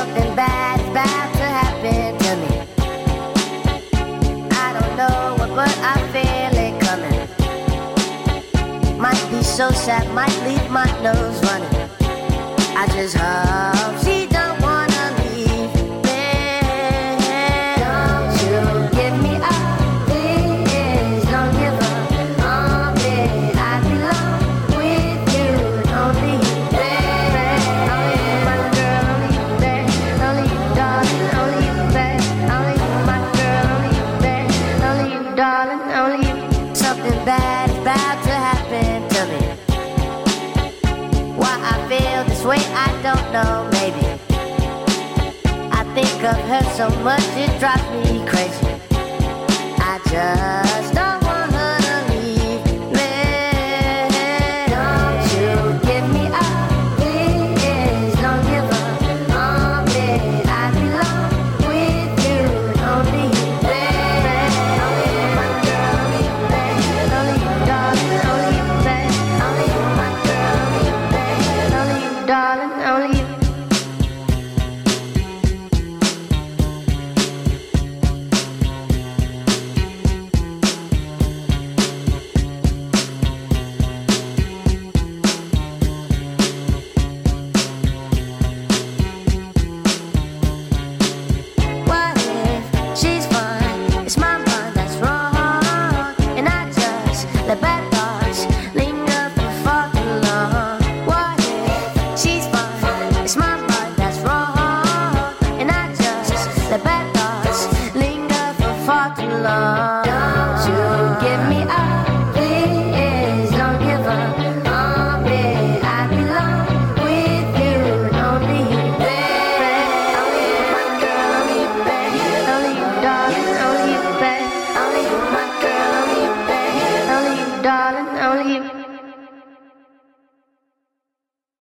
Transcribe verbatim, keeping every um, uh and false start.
Something bad is about to happen to me. I don't know what, but I feel it coming. Might be so sad, might leave my nose running. I just hope she don't wanna leave me. Don't you give me up, please. Don't give up on me. I belong with you, only you, baby. Only you, my girl, only you, baby. Only you, darling, only you, baby. Only you, my girl, only you, baby. Only you, darling, only you. Something bad is about to happen to me. Why I feel this way, I don't know, maybe. I think of her so much, it drives me crazy. I just